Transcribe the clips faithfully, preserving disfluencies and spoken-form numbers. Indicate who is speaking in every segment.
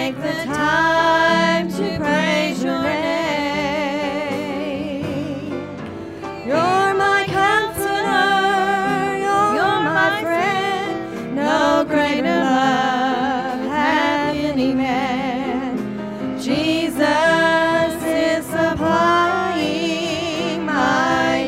Speaker 1: take the time to praise your name. You're my counselor, you're, you're my friend. No greater love hath any man. Jesus is supplying my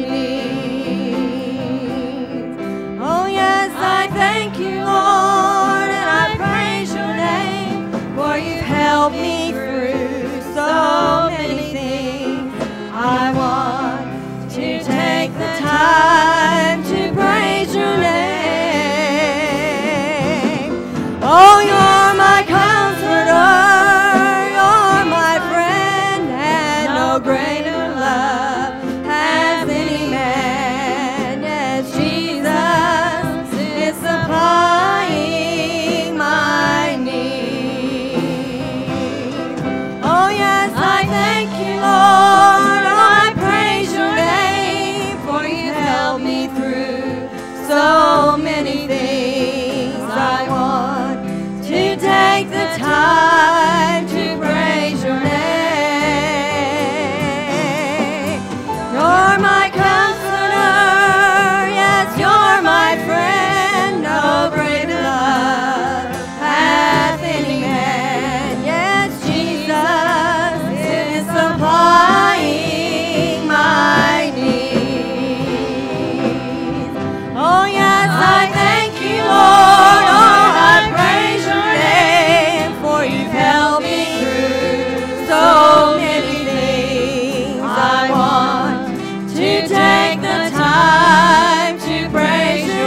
Speaker 1: needs. Oh yes, I thank you, Lord, and I praise your name, for you've helped me through so many things. I want to take the time to praise your name. Oh, you're my comforter, you're my friend, and no greater love has any man. Yes, Jesus is supplying my needs. Oh yes, I thank you, Lord, oh, I praise your name, for you've helped me through so many things. I want to take the time to praise your name. You're my comforter, yes, you're my friend. No greater love hath any man. Yes, Jesus is supplying my needs. Oh yes, I thank you, Lord, oh, I praise your name, for you've helped me through so many things. I want to take the time to praise your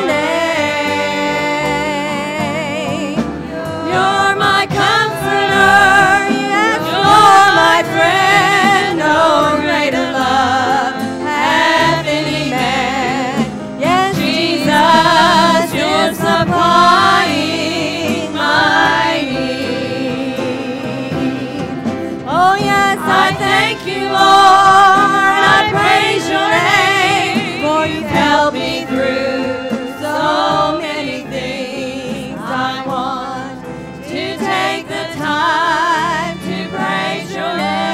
Speaker 1: name. You're my comforter, yes, you're my friend. No greater love hath any man. Yes, Jesus, you're supplying my needs. Oh yes, I thank you, Lord, I praise your name, for you've helped me through so many things. I want to take the time to praise your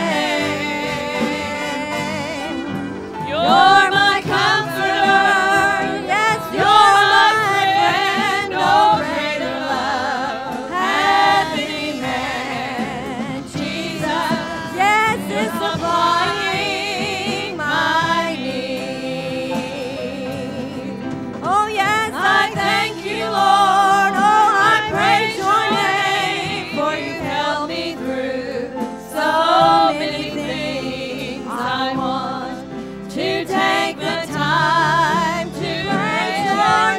Speaker 1: name. You're my comforter, yes, you're my friend. No greater love hath any man. Jesus, yes, is supplying my needs. Oh yes, I thank you, Lord, oh, I praise your name, for you've helped me through so many things. I want to take the time to praise your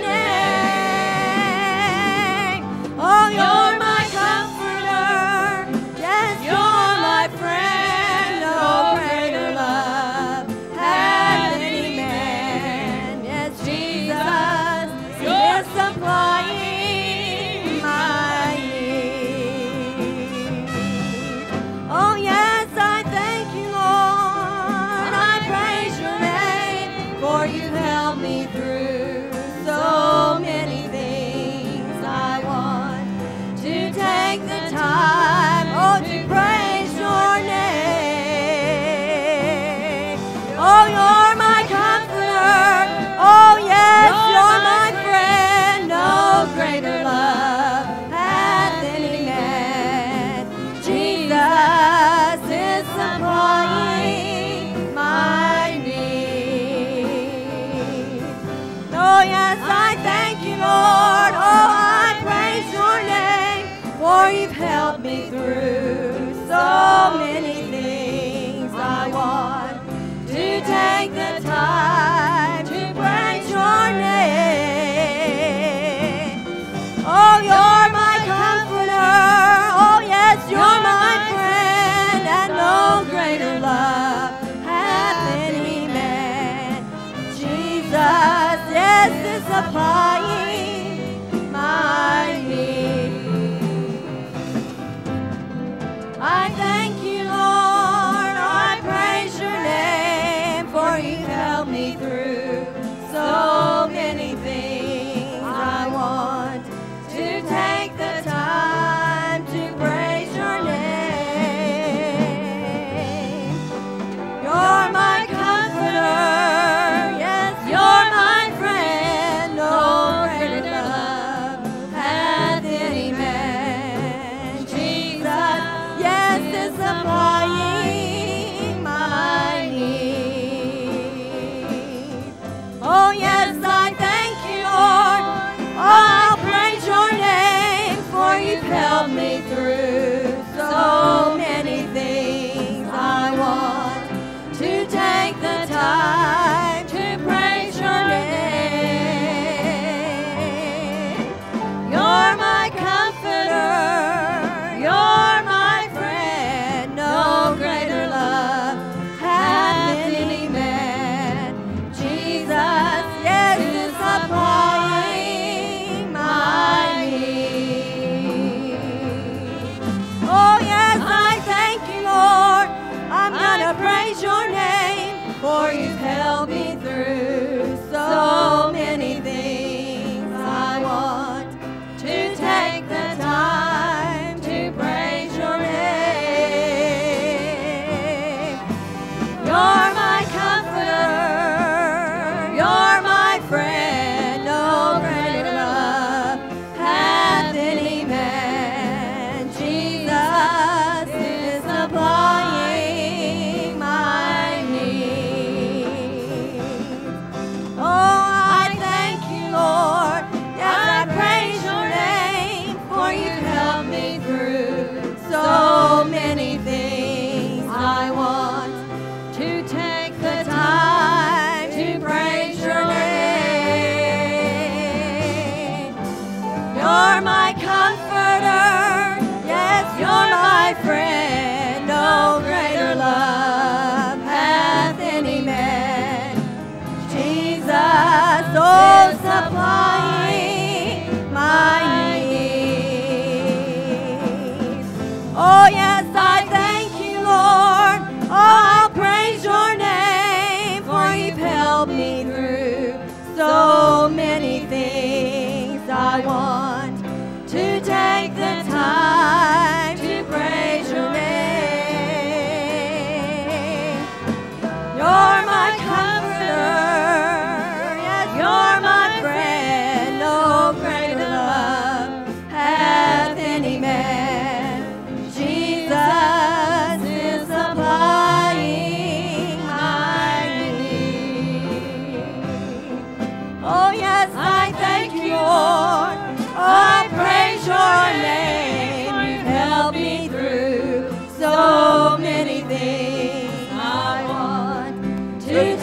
Speaker 1: name. Oh, you're my comforter, yes, you're my friend. No greater love hath any man. Yes, Jesus is supplying my needs. Oh yes, I thank you, Lord, I praise your name, for you've helped me through so many things. I want to take the time, oh, to praise your name. Oh, you're my comforter, oh yes, you're my friend. No greater love hath any man. Jesus is supplying my needs. Oh yes, I thank you, Lord, oh, I praise your name, for you've helped me through so many things. I want to take the time to praise your name. Oh, you're my comforter, oh yes, you're my friend, and no greater love hath any man. Jesus, yes, is supplying my needs. I thank you, Lord, I praise your name, for you've helped me through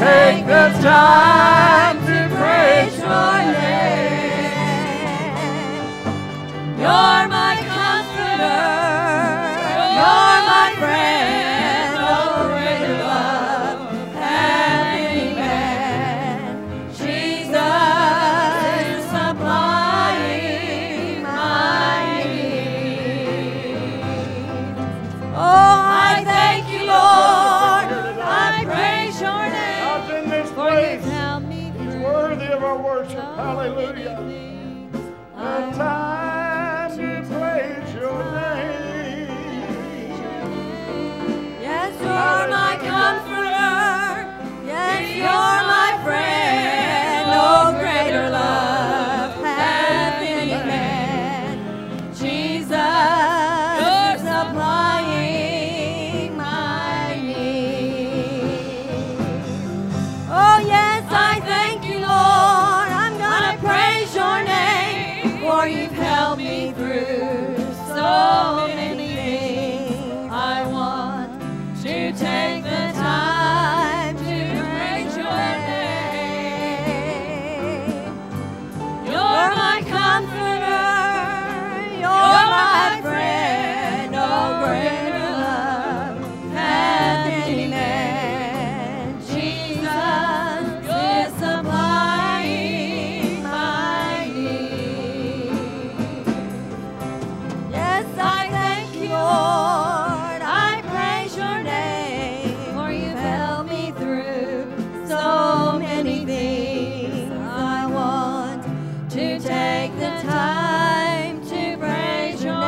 Speaker 2: take the time to praise your
Speaker 1: name. You're my comforter. You're my friend. No greater love hath any man. Jesus is supplying my needs. Oh, I thank you, Lord. I praise your name.
Speaker 2: God's in this
Speaker 1: For
Speaker 2: place.
Speaker 1: you've helped me
Speaker 2: He's
Speaker 1: through
Speaker 2: worthy of our worship.
Speaker 1: so
Speaker 2: Hallelujah.
Speaker 1: many things.
Speaker 2: The time to praise your name.
Speaker 1: Yes, you're my comforter. Yes, you're my friend. No greater love hath any man. Jesus is supplying my needs. Oh, yes, I thank you, Lord. I'm gonna praise your name, for you've helped me through so many things. I want to take the time to praise your name. You're my comforter. You're my friend. No greater love hath any man. Jesus is supplying my needs. Yes, I thank you, Lord. I praise your name, for you've helped me through so many things. I want to take the time to praise your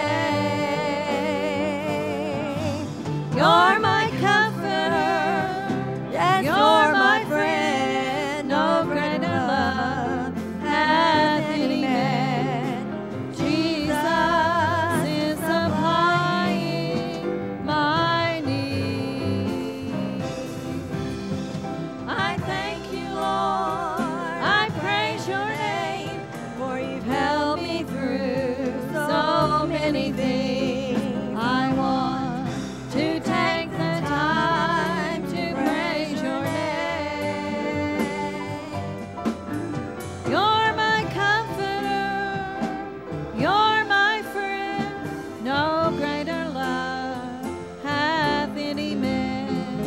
Speaker 1: name. You're my comforter. Yes, you're my friend. No greater love hath any man. Jesus is supplying my needs. I thank you, Lord. I praise your name, for you've helped me through so many things. I want to take the time to praise your name. You're my comforter. You're my friend. No greater love hath any man.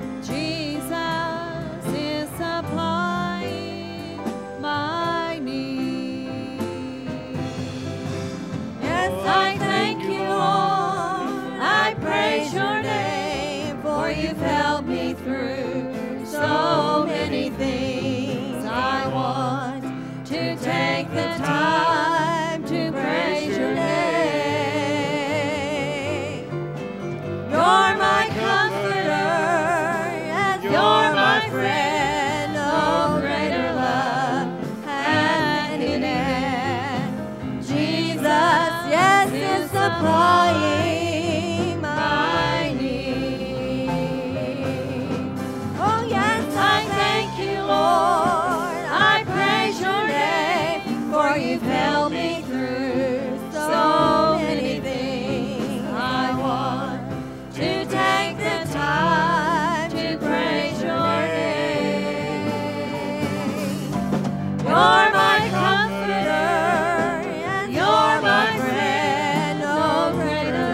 Speaker 1: Jesus is supplying my needs. Yes, I thank you, Lord. I praise your name, for you've helped me through so many things. I want to take the time to praise your name. You're my comforter. Yes, you're my friend. No greater love hath any man. Jesus, yes, is supplying my needs. Oh, yes, I thank you, Lord. I praise your name, for you've helped me through so many things. I want to take the time to praise your name. You're my comforter. Yes, you're my friend. No greater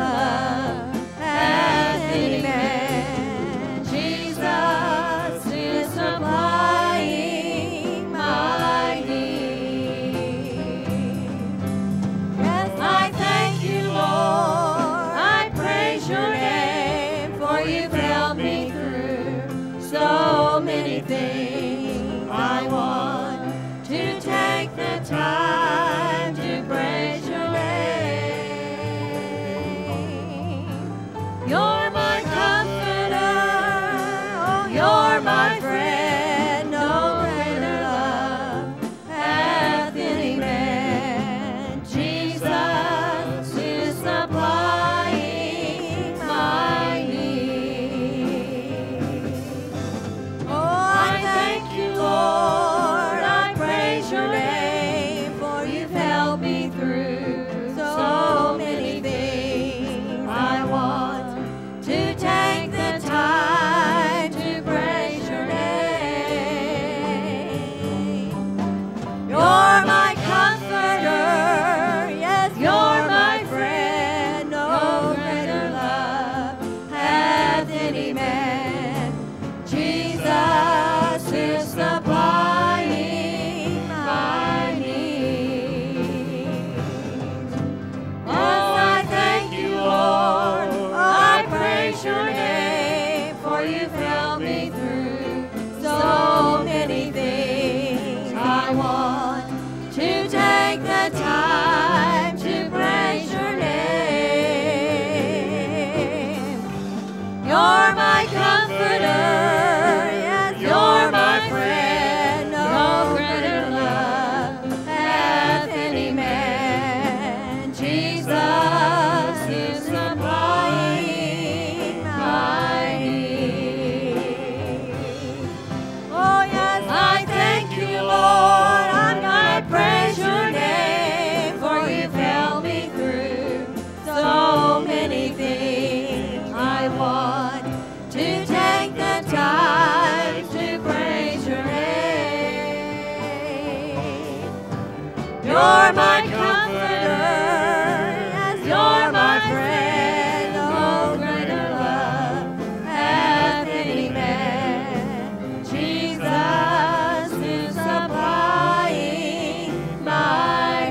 Speaker 1: my friend, no greater love hath any man. Jesus is supplying my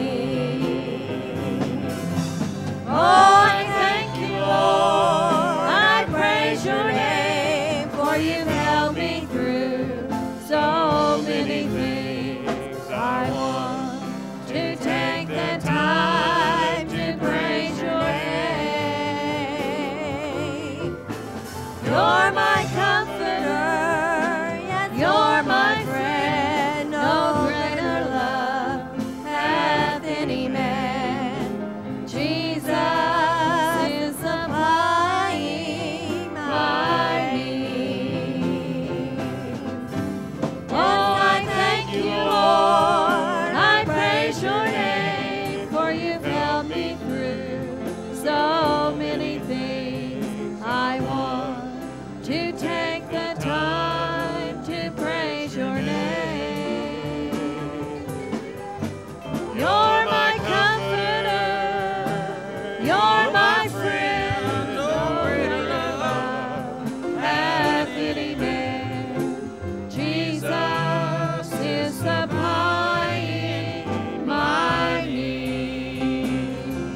Speaker 1: need. Oh, I thank you, Lord. I praise your name, for you've held me through so many things. I want to take the time to praise your name. You're my comforter, yes, you're my friend. No greater love hath any man. Jesus is supplying my need. Oh, I thank you, Lord. I praise your name, for you've held me through so many things. I want to take the time to praise your name. You're my comforter, you're my friend. No greater love hath any man. Jesus is supplying my need.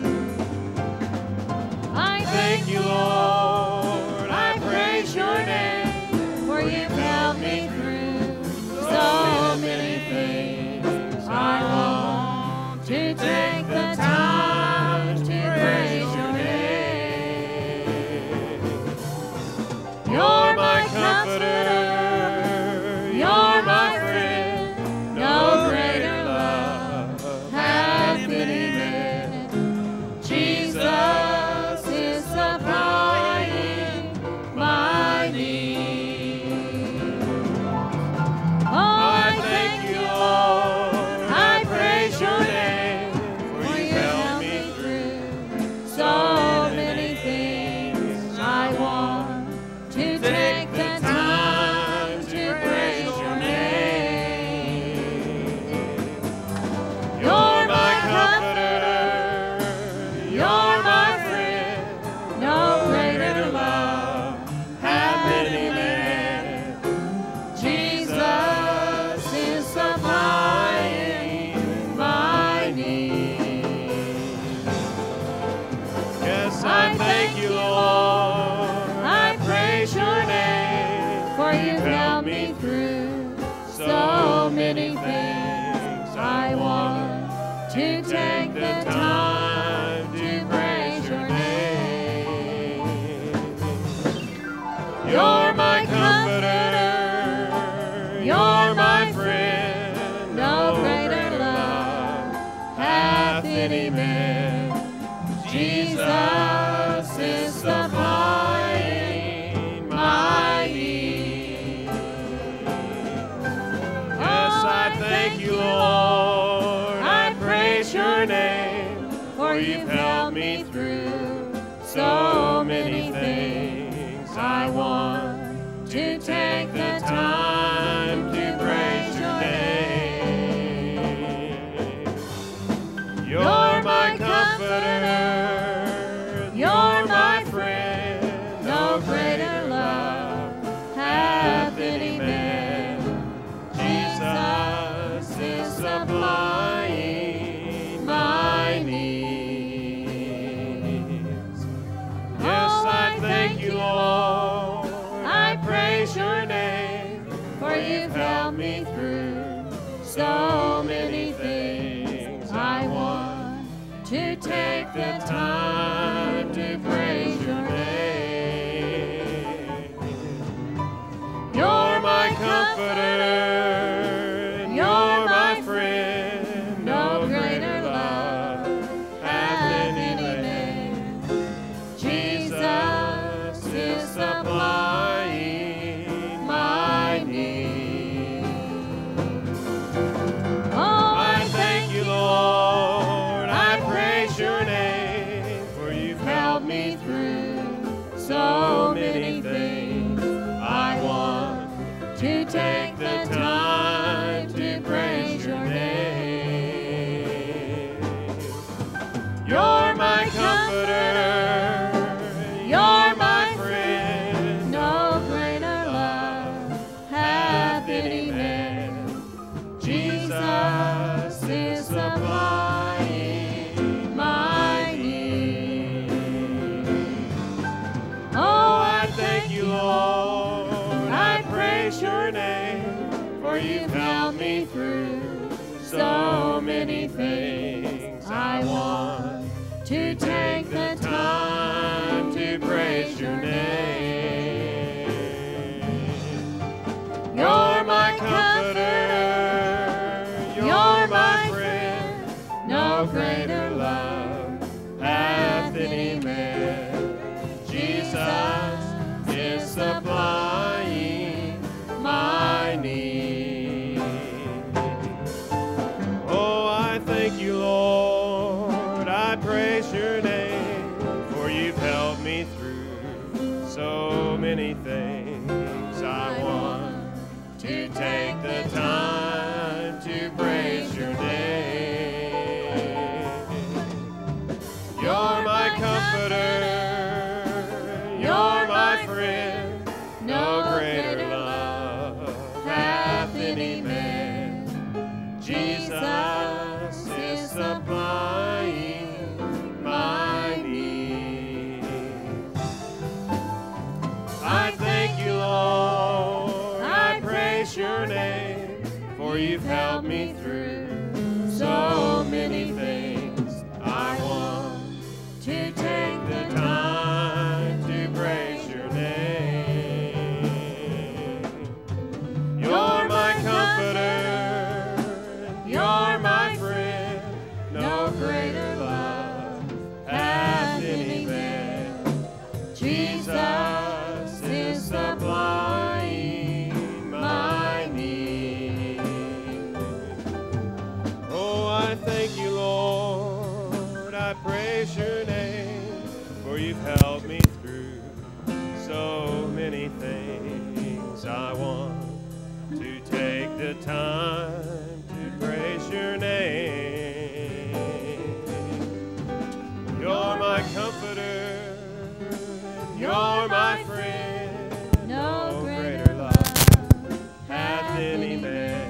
Speaker 1: I thank you, Lord. I praise your name, for you've held me through so many things. I want to take the time to praise your name. You're my comforter, you're my friend. No greater love hath any man. Jesus is supplying my need. Oh, I thank you, Lord. I praise your name, for you held me through so many things. I want to take the time to praise your name. You're my comforter, you're my friend. No greater love hath any man. Jesus is supplying my need.
Speaker 2: Yes,
Speaker 1: I thank you, Lord. I praise your name, for you've held me through so many things. I want to take the time to praise your name. You're my comforter, you're my friend. No greater love hath any man. Jesus is supplying my need.
Speaker 2: Yes, I thank you, Lord. I praise your name,
Speaker 1: for you've held me through so many things. I want to take the time to praise your name.
Speaker 2: You're my comforter,
Speaker 1: you're my friend. No greater love hath any man. Jesus is supplying my needs.
Speaker 2: Yes, I thank you, Lord.
Speaker 1: I praise your name, for you've held me through so many things. I want to take the time to praise your name.
Speaker 2: You're my comforter, you're my friend.
Speaker 1: No greater love hath any man. Jesus is supplying my need. Oh,
Speaker 2: I thank you, Lord. I praise your name, for you've
Speaker 1: held me through
Speaker 2: You're my comforter. You're my friend.
Speaker 1: No greater love hath any man. Jesus is supplying my need.
Speaker 2: Oh, I thank you, Lord. I praise your name, for you've helped me through so many things. I want to take the time to praise your name. You're my comforter. You're my friend. No greater love hath any man. Jesus is supplying my need. Oh, I thank you, Lord. I praise your name, for you've helped me through so many things. I want to take the time to praise your name. You're my comforter. You're my friend. No greater love hath any man. Jesus is supplying my need. I thank you, Lord. I praise your name, for you've helped me through so many things. I want to take the time to praise your name. You're my comforter. You're my friend. No greater love hath any man. Jesus is supplying my need. Oh, I thank you, Lord. I praise your name, for you've helped me through so many things. I want to take the time to praise your name. You're my comforter. You're my friend.
Speaker 1: No greater love
Speaker 2: hath any man.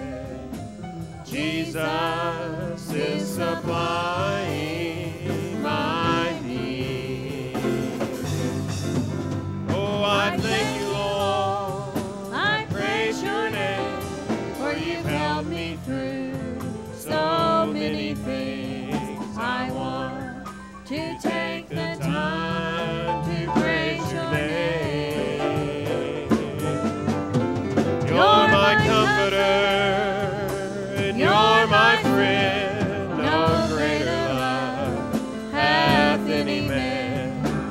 Speaker 2: Jesus is supplying my need. Oh, I thank you, Lord.
Speaker 1: I
Speaker 2: Praise your name,
Speaker 1: for you've helped me through so many things. I want to take the time to praise your name.
Speaker 2: You're my comforter, and you're my friend. No greater love hath any man.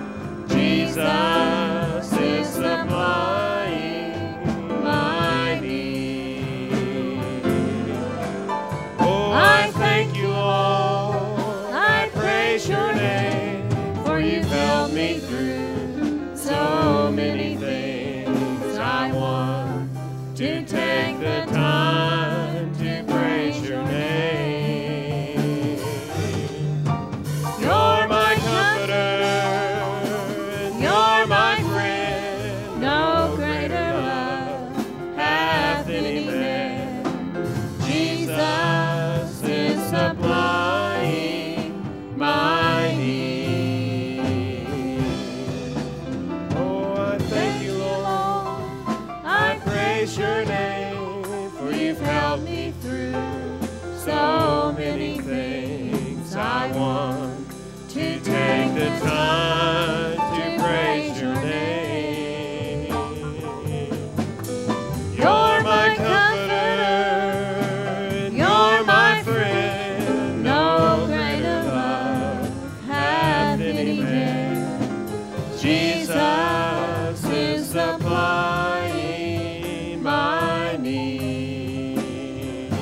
Speaker 2: Jesus is supplying my need. Oh, I thank you, Lord. I praise your name, for you've helped me through so many things. I want to take the time to praise your name. You're my comforter, and you're my friend.
Speaker 1: No greater love
Speaker 2: hath any man. Jesus is supplying my need. Oh, I thank you, Lord. I praise your name, for you've helped me through so many things. I want to take the time to praise your name. You're my comforter, and you're my friend. No greater love hath any man. Jesus is supplying my need.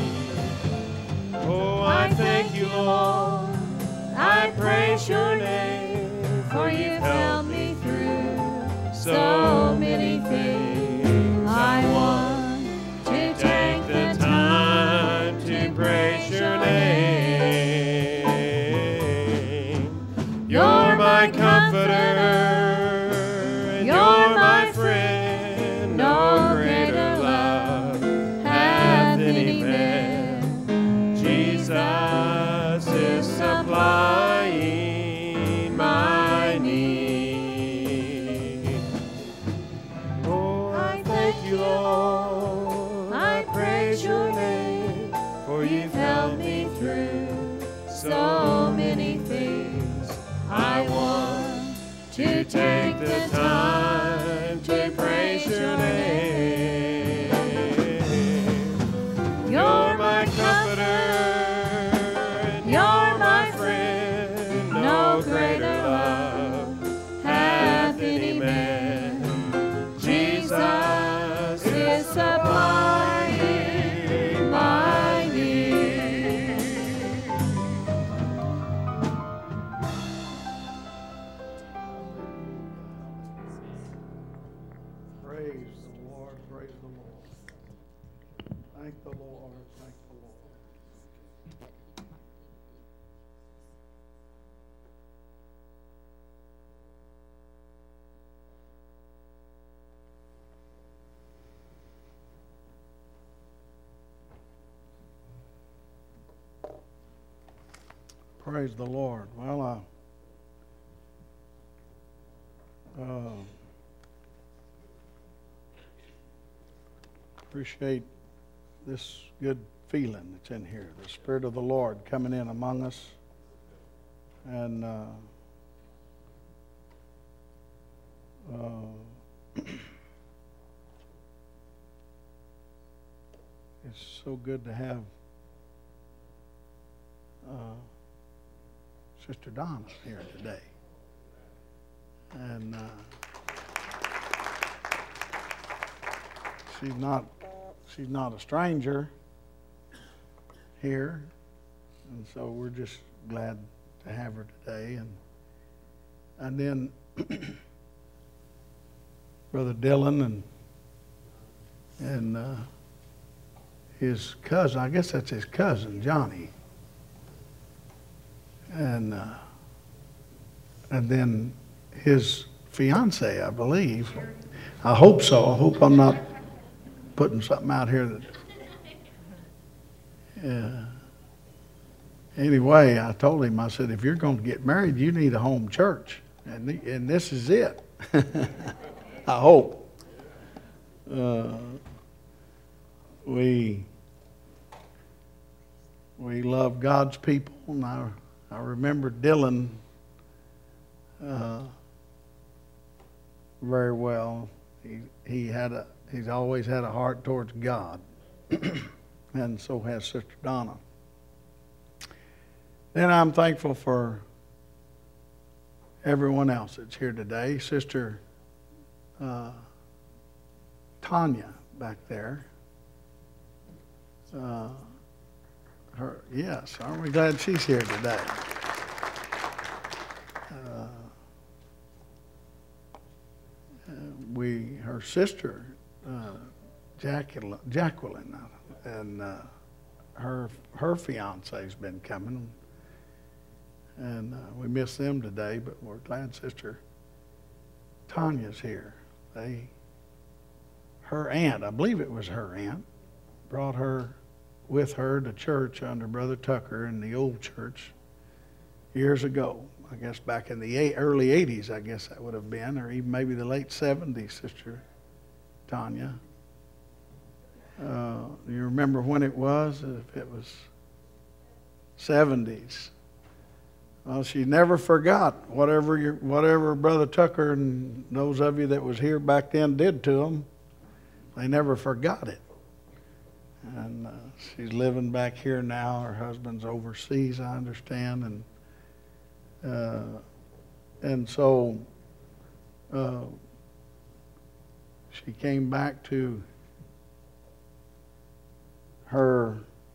Speaker 2: Oh, I thank you, Lord. I praise your name, my comforter, and you're my friend. No greater love hath any man. Jesus is supplying my need. Oh, I thank you, Lord. I praise your name, for you've helped me through so many things. I want to take the time to praise your name. You're my comforter, and you're my friend. No greater love hath any man. Jesus is supplying my need.
Speaker 3: Praise the Lord, praise the Lord. Thank the Lord, thank the Lord. Praise the Lord. Well, I uh, appreciate this good feeling that's in here. The Spirit of the Lord coming in among us. And uh, uh, it's so good to have uh, Sister Donna here today. And uh, she's not she's not a stranger here, and so we're just glad to have her today. And and then Brother Dylan and and uh, his cousin, I guess that's his cousin Johnny, and uh, and then his fiance, I believe. I hope so. I hope I'm not putting something out here that. Yeah. Anyway, I told him, I said, if you're going to get married, you need a home church, and the, and this is it. I hope. Uh, we we love God's people, and I I remember Dylan uh, very well. He he had a he's always had a heart towards God. And so has Sister Donna. Then I'm thankful for everyone else that's here today. Sister uh, Tanya back there. Uh, her, yes, aren't we glad she's here today? Uh, we, her sister, uh, Jacqueline, Jacqueline and uh, her her fiance's been coming, and uh, we miss them today, but we're glad Sister Tanya's here. They, her aunt, I believe it was her aunt, brought her with her to church under Brother Tucker in the old church years ago. I guess back in the eight, early eighties, I guess that would have been, or even maybe the late seventies, Sister Tanya. Uh, you remember when it was? If it was seventies. Well, she never forgot whatever your, whatever Brother Tucker and those of you that was here back then did to them. They never forgot it. And uh, she's living back here now. Her husband's overseas, I understand, and uh, and so uh, she came back to her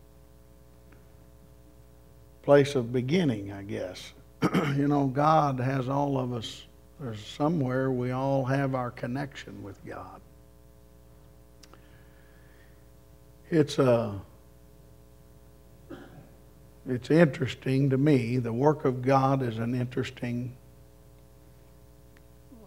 Speaker 3: place of beginning, I guess. You know, God has all of us. There's somewhere we all have our connection with God. It's a. It's interesting to me. The work of God is an interesting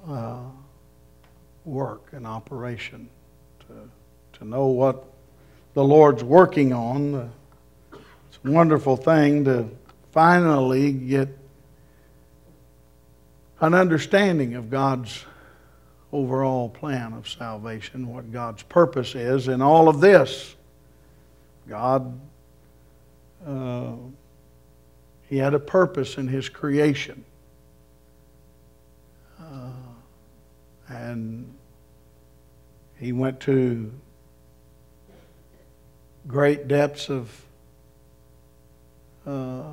Speaker 3: uh, work and operation, to, to know what the Lord's working on. It's a wonderful thing to finally get an understanding of God's overall plan of salvation, what God's purpose is in all of this. God, uh, He had a purpose in His creation. Uh, and He went to great depths of uh,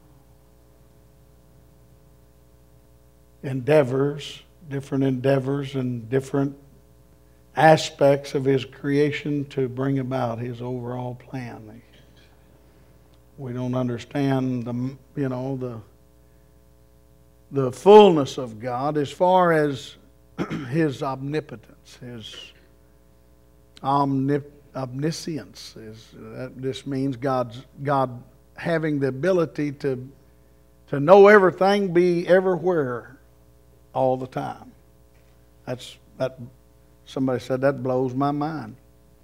Speaker 3: endeavors, different endeavors and different aspects of His creation to bring about His overall plan. We don't understand the, you know, the the fullness of God as far as His omnipotence, His omnip, omniscience. Is that this means God's God having the ability to to know everything, be everywhere, all the time. That's that. Somebody said that blows my mind.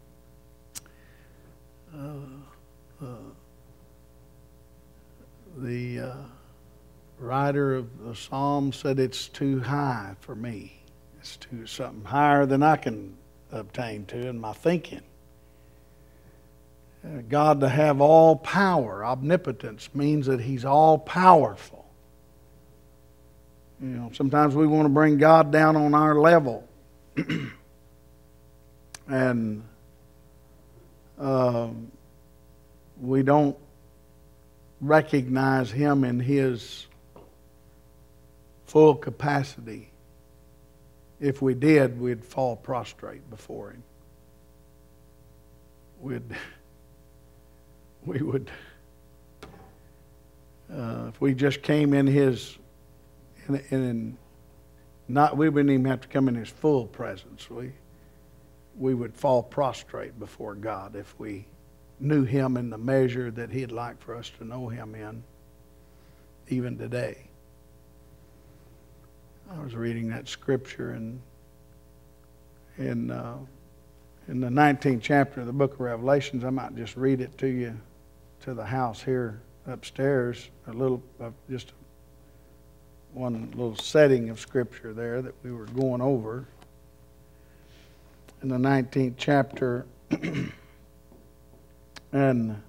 Speaker 3: Uh, uh, the uh, writer of the Psalm said it's too high for me. It's too something higher than I can obtain to in my thinking. Uh, God to have all power, omnipotence, means that He's all powerful. You know, sometimes we want to bring God down on our level. And uh, we don't recognize Him in His full capacity. If we did, we'd fall prostrate before Him. We'd, we would, uh, if we just came in His, in, in not, we wouldn't even have to come in His full presence. We, we would fall prostrate before God if we knew Him in the measure that He'd like for us to know Him in, even today. I was reading that scripture in in uh, in the nineteenth chapter of the book of Revelations. I might just read it to you to the house here upstairs. A little, uh, just one little setting of scripture there that we were going over. In the nineteenth chapter, and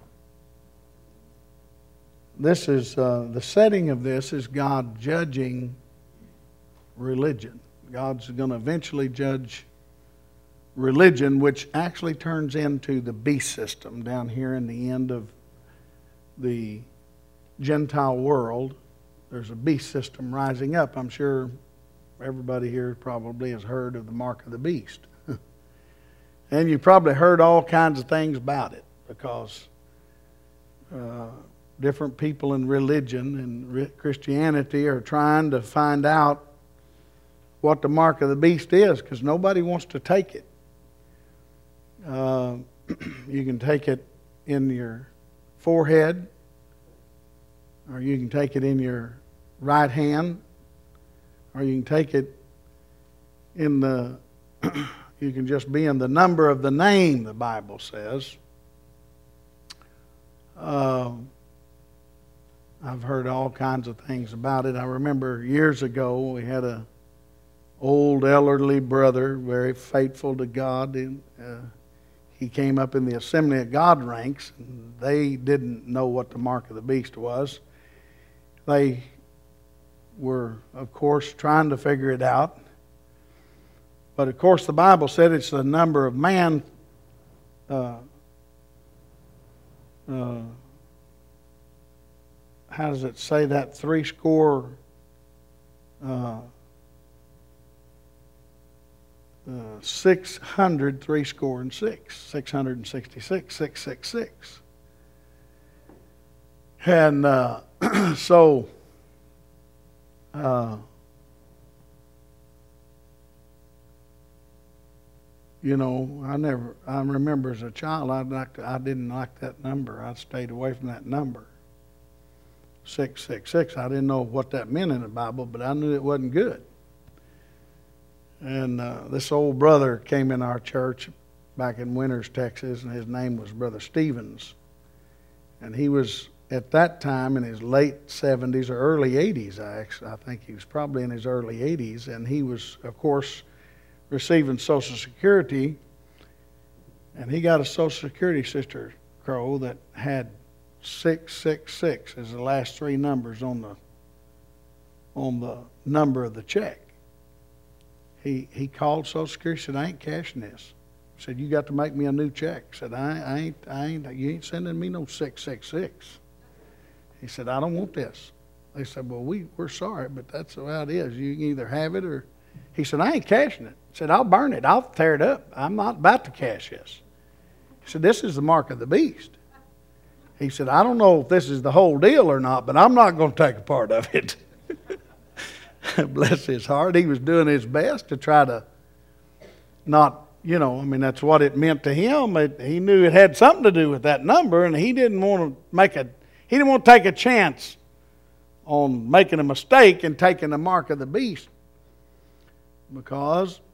Speaker 3: this is uh, the setting of this is God judging religion. God's going to eventually judge religion, which actually turns into the beast system down here in the end of the Gentile world. There's a beast system rising up. I'm sure everybody here probably has heard of the mark of the beast. And you probably heard all kinds of things about it, because uh, different people in religion and re- Christianity are trying to find out what the mark of the beast is, because nobody wants to take it. Uh, you can take it in your forehead, or you can take it in your right hand, or you can take it in the... You can just be in the number of the name, the Bible says. Uh, I've heard all kinds of things about it. I remember years ago we had a old elderly brother, very faithful to God. And, uh, he came up in the Assembly of God ranks, and they didn't know what the mark of the beast was. They were, of course, trying to figure it out. But of course the Bible said it's the number of man. Uh, uh, how does it say that? Three score. Uh, uh, six hundred, three score and six. Six hundred and sixty-six, six six six. And uh, so. Uh, You know, I never. I remember as a child, I liked. I didn't like that number. I stayed away from that number. Six six six. I didn't know what that meant in the Bible, but I knew it wasn't good. And uh, this old brother came in our church back in Winters, Texas, and his name was Brother Stevens. And he was, at that time, in his late seventies or early eighties, I, actually, I think he was probably in his early eighties, and he was, of course, receiving Social Security. And he got a Social Security, Sister Crow, that had six six six as the last three numbers on the on the number of the check. He he called Social Security, said, I ain't cashing this. Said, you got to make me a new check. Said, I, I ain't I ain't you ain't sending me no six six six. He said, I don't want this. They said, well, we, we're sorry, but that's the way it is. You can either have it or... He said, I ain't cashing it. He said, I'll burn it. I'll tear it up. I'm not about to cash this. He said, this is the mark of the beast. He said, I don't know if this is the whole deal or not, but I'm not going to take a part of it. Bless his heart. He was doing his best to try to not, you know, I mean, that's what it meant to him. It, he knew it had something to do with that number, and he didn't want to make a, he didn't want to take a chance on making a mistake and taking the mark of the beast, because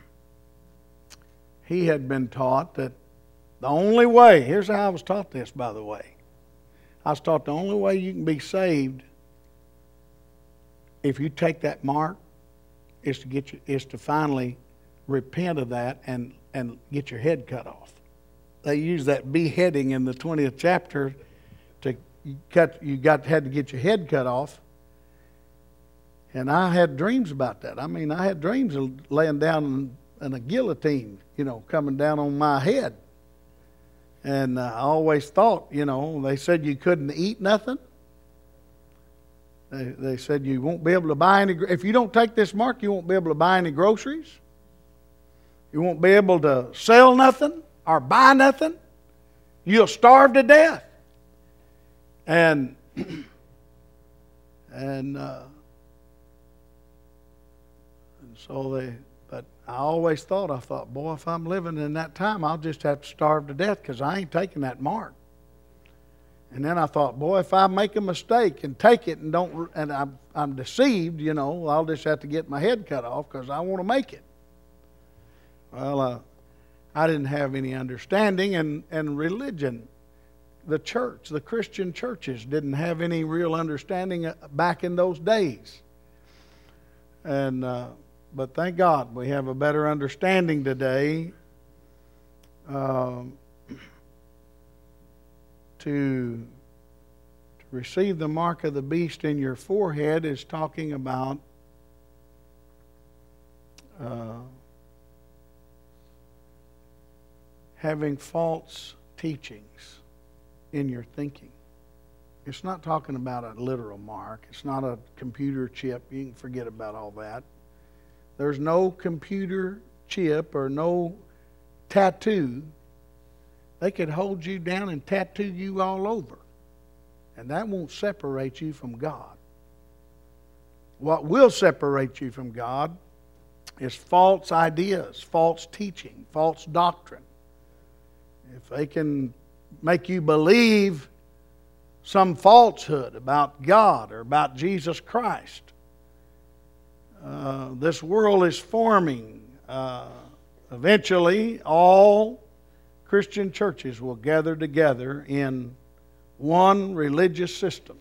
Speaker 3: he had been taught that the only way, here's how I was taught this, by the way. I was taught the only way you can be saved if you take that mark is to get you, is to finally repent of that and, and get your head cut off. They use that beheading in the twentieth chapter to cut, you got had to get your head cut off. And I had dreams about that. I mean, I had dreams of laying down in a guillotine, you know, coming down on my head. And uh, I always thought, you know, they said you couldn't eat nothing. They, they said you won't be able to buy any, if you don't take this mark, you won't be able to buy any groceries. You won't be able to sell nothing or buy nothing. You'll starve to death. And, and, uh, and so they, but I always thought, I thought, boy, if I'm living in that time, I'll just have to starve to death because I ain't taking that mark. And then I thought, boy, if I make a mistake and take it and don't, and I'm, I'm deceived, you know, I'll just have to get my head cut off because I want to make it. Well, uh, I didn't have any understanding, and, and religion, the church, the Christian churches didn't have any real understanding back in those days. And, uh, but thank God we have a better understanding today. Um, To, to receive the mark of the beast in your forehead is talking about uh, having false teachings in your thinking. It's not talking about a literal mark. It's not a computer chip. You can forget about all that. There's no computer chip or no tattoo. They could hold you down and tattoo you all over. And that won't separate you from God. What will separate you from God is false ideas, false teaching, false doctrine. If they can make you believe some falsehood about God or about Jesus Christ, uh, this world is forming. Uh, eventually, all Christian churches will gather together in one religious system.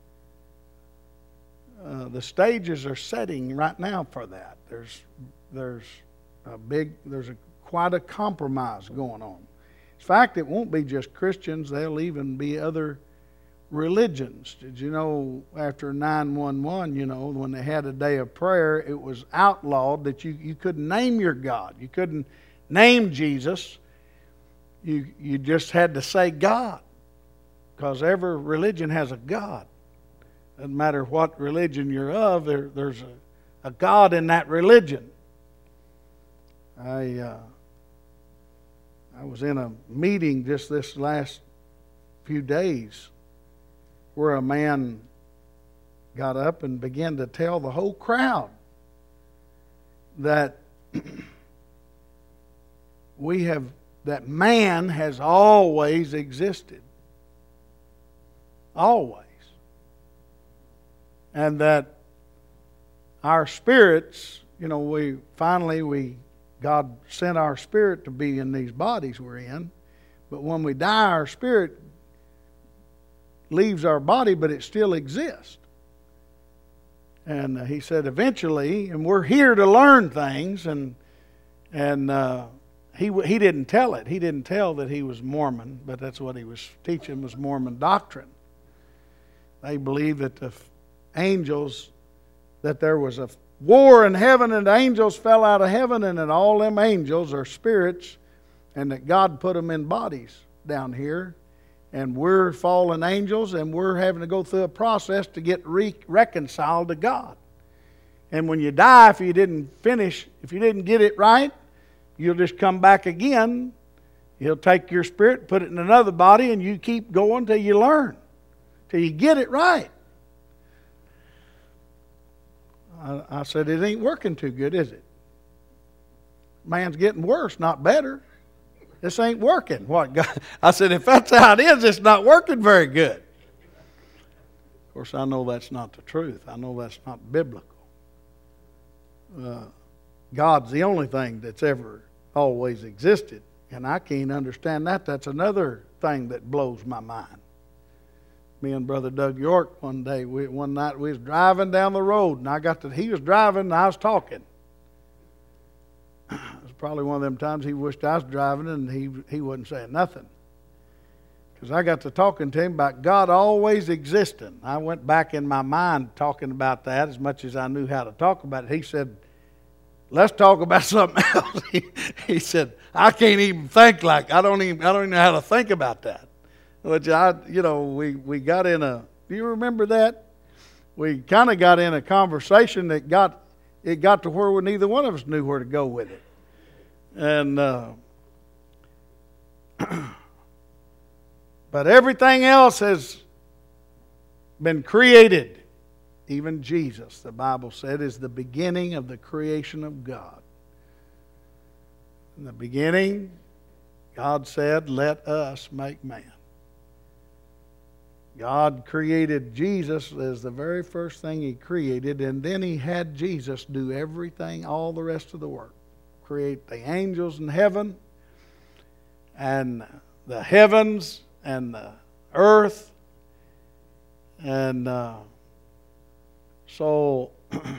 Speaker 3: Uh, the stages are setting right now for that. There's there's a big there's a quite a compromise going on. In fact, it won't be just Christians. There'll even be other religions. Did you know after nine one one, you know, when they had a day of prayer, it was outlawed that you, you couldn't name your God. You couldn't name Jesus. You you just had to say God, because every religion has a God. Doesn't matter what religion you're of, there, there's a, a God in that religion. I uh, I was in a meeting just this last few days where a man got up and began to tell the whole crowd that we have that man has always existed. Always. And that our spirits you know, we finally we God sent our spirit to be in these bodies we're in, but when we die, our spirit leaves our body, but it still exists. And uh, he said eventually, and we're here to learn things, and and uh, he he didn't tell it. He didn't tell that he was Mormon, but that's what he was teaching, was Mormon doctrine. They believed that the angels, that there was a war in heaven and the angels fell out of heaven, and that all them angels are spirits, and that God put them in bodies down here, and we're fallen angels, and we're having to go through a process to get re- reconciled to God. And when you die, if you didn't finish, if you didn't get it right, you'll just come back again. He'll take your spirit, put it in another body, and you keep going till you learn, till you get it right. I, I said, it ain't working too good, is it? Man's getting worse, not better. This ain't working. What God? I said, if that's how it is, it's not working very good. Of course, I know that's not the truth. I know that's not biblical. Uh, God's the only thing that's ever always existed, and I can't understand that. That's another thing that blows my mind. Me and Brother Doug York one day, we, one night we was driving down the road, and I got to, he was driving and I was talking. It was probably one of them times he wished I was driving and he, he wasn't saying nothing. Because I got to talking to him about God always existing. I went back in my mind talking about that as much as I knew how to talk about it. He said, let's talk about something else. he, he said, I can't even think like, I don't even, I don't even know how to think about that. Which I, you know, we, we got in a, do you remember that? We kind of got in a conversation that got, it got to where neither one of us knew where to go with it. And, uh, but everything else has been created. Even Jesus, the Bible said, is the beginning of the creation of God. In the beginning, God said, let us make man. God created Jesus as the very first thing He created, and then He had Jesus do everything, all the rest of the work. Create the angels in heaven, and the heavens, and the earth. And uh, so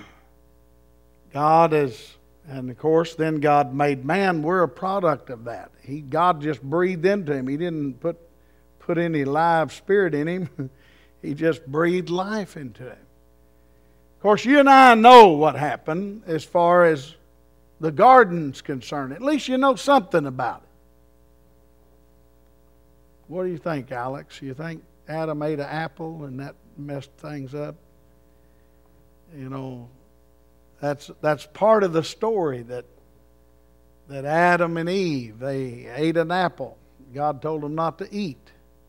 Speaker 3: God is, and of course then God made man. We're a product of that. He God just breathed into him. He didn't put put any live spirit in him. He just breathed life into him. Of course, you and I know what happened as far as the garden's concerned. At least you know something about it. What do you think, Alex? You think Adam ate an apple and that messed things up? You know, that's that's part of the story, that that Adam and Eve, they ate an apple. God told them not to eat.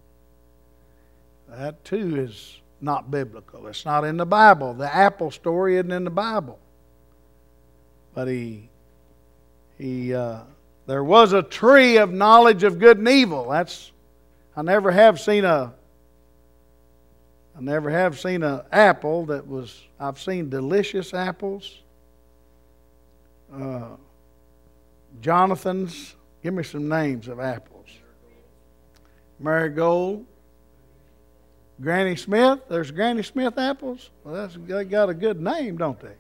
Speaker 3: That too is not biblical. It's not in the Bible. The apple story isn't in the Bible. But he, he, uh, there was a tree of knowledge of good and evil. That's, I never have seen a, I never have seen an apple that was, I've seen delicious apples. Uh, Jonathan's, give me some names of apples. Marigold. Granny Smith. There's Granny Smith apples. Well, that's, they got a good name, don't they?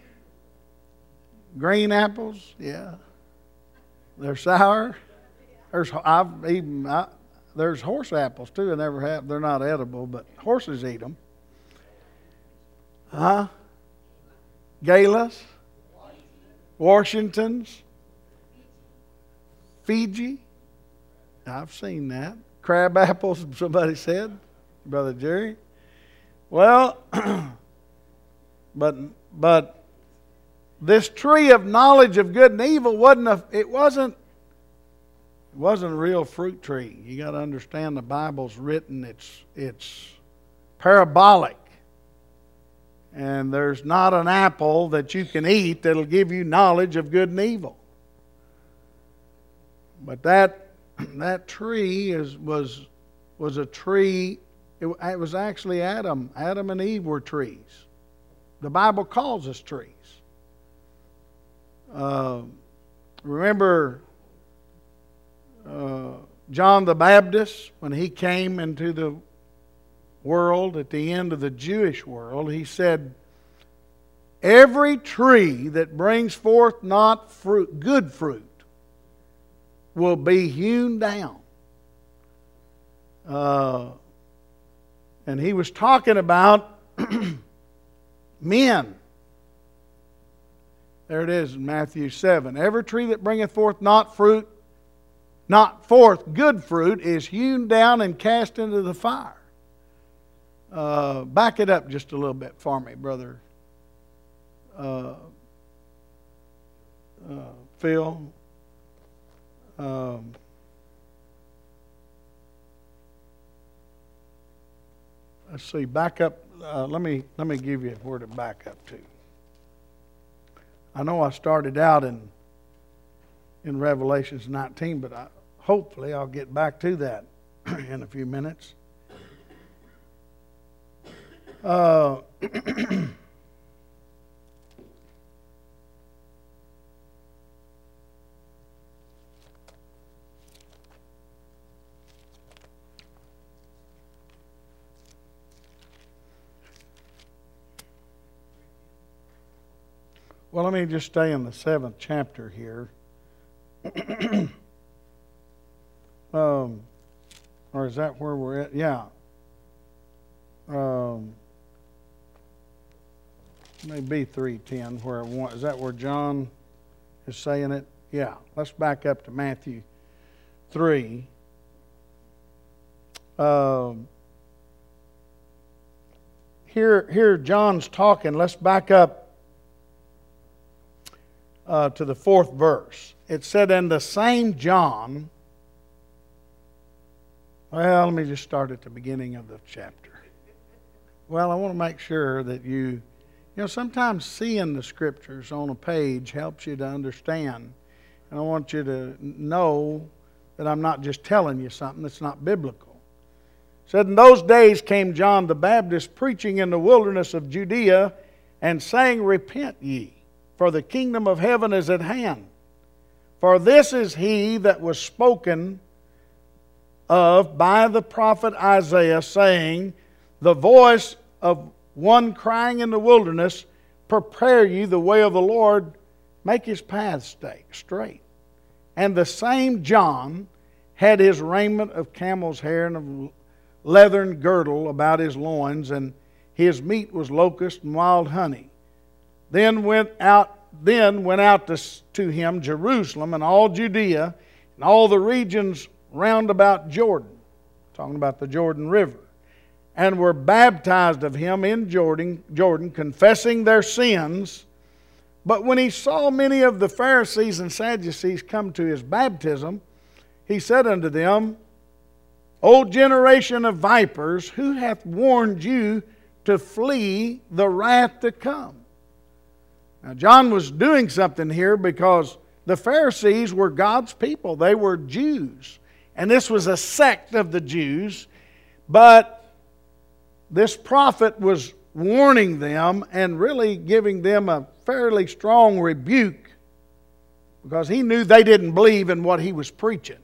Speaker 3: Green apples, yeah. They're sour. There's I've even I, there's horse apples too. I never have. They're not edible, but horses eat them. Huh? Galas, Washingtons, Fiji. I've seen that. Crab apples. Somebody said. Brother Jerry. Well, but but this tree of knowledge of good and evil wasn't a, it wasn't it wasn't a real fruit tree. You got to understand the Bible's written. It's it's parabolic, and there's not an apple that you can eat that'll give you knowledge of good and evil. But that that tree is was was a tree. It, it was actually Adam. Adam and Eve were trees. The Bible calls us trees. Uh, remember uh, John the Baptist, when he came into the world at the end of the Jewish world, he said, every tree that brings forth not fruit, good fruit will be hewn down. Uh, and he was talking about men. There it is in Matthew seven. Every tree that bringeth forth not fruit, not forth good fruit, is hewn down and cast into the fire. Uh, back it up just a little bit for me, brother. Uh, uh, Phil. Um, let's see. Back up. Uh, let me let me give you where to back up to. I know I started out in in Revelations nineteen, but I, hopefully I'll get back to that in a few minutes. Uh, Well, let me just stay in the seventh chapter here. um, or is that where we're at? Yeah. Um, maybe three ten. Where it want, is that where John is saying it? Yeah. Let's back up to Matthew three. Um, here, here John's talking. Let's back up. Uh, to the fourth verse. It said, and the same John, well, let me just start at the beginning of the chapter. Well, I want to make sure that you, you know, sometimes seeing the scriptures on a page helps you to understand. And I want you to know that I'm not just telling you something that's not biblical. It said, in those days came John the Baptist preaching in the wilderness of Judea and saying, repent ye, for the kingdom of heaven is at hand. For this is he that was spoken of by the prophet Isaiah, saying, the voice of one crying in the wilderness, prepare ye the way of the Lord, make his path straight. And the same John had his raiment of camel's hair and of leathern girdle about his loins, and his meat was locust and wild honey. Then went out, then went out to, to him Jerusalem and all Judea and all the regions round about Jordan, talking about the Jordan River, and were baptized of him in Jordan, Jordan, confessing their sins. But when he saw many of the Pharisees and Sadducees come to his baptism, he said unto them, O generation of vipers, who hath warned you to flee the wrath to come? Now, John was doing something here because the Pharisees were God's people. They were Jews. And this was a sect of the Jews. But this prophet was warning them and really giving them a fairly strong rebuke because he knew they didn't believe in what he was preaching.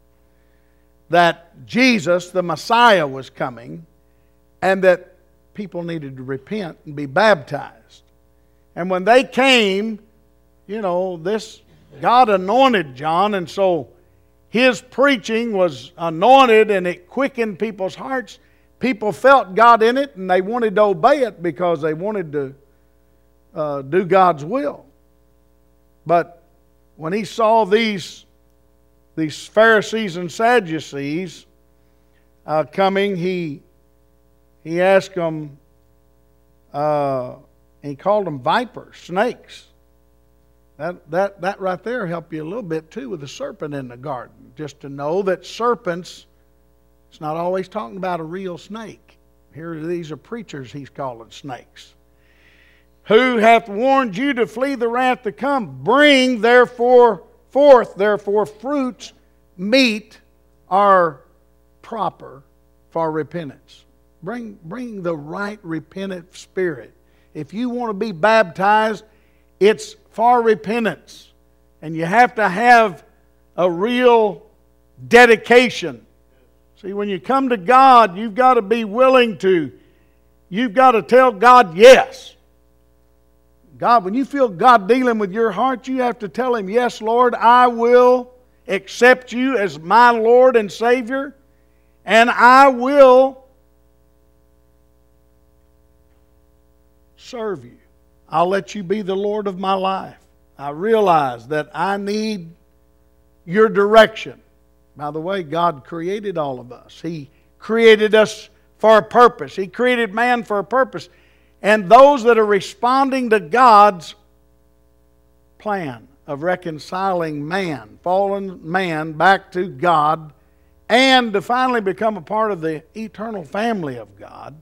Speaker 3: That Jesus, the Messiah, was coming and that people needed to repent and be baptized. And when they came, you know, this God anointed John, and so his preaching was anointed and it quickened people's hearts. People felt God in it and they wanted to obey it because they wanted to uh, do God's will. But when he saw these, these Pharisees and Sadducees uh, coming, he, he asked them, uh, he called them vipers, snakes. That, that, that right there helped you a little bit too with the serpent in the garden. Just to know that serpents, it's not always talking about a real snake. Here these are preachers he's calling snakes. Who hath warned you to flee the wrath to come? Bring therefore forth therefore fruits meet are proper for repentance. Bring, bring the right repentant spirit. If you want to be baptized, it's for repentance. And you have to have a real dedication. See, when you come to God, you've got to be willing to, you've got to tell God yes. God, when you feel God dealing with your heart, you have to tell Him, yes, Lord, I will accept you as my Lord and Savior, and I will serve you. I'll let you be the Lord of my life. I realize that I need your direction. By the way, God created all of us. He created us for a purpose. He created man for a purpose. And those that are responding to God's plan of reconciling man, fallen man, back to God, and to finally become a part of the eternal family of God,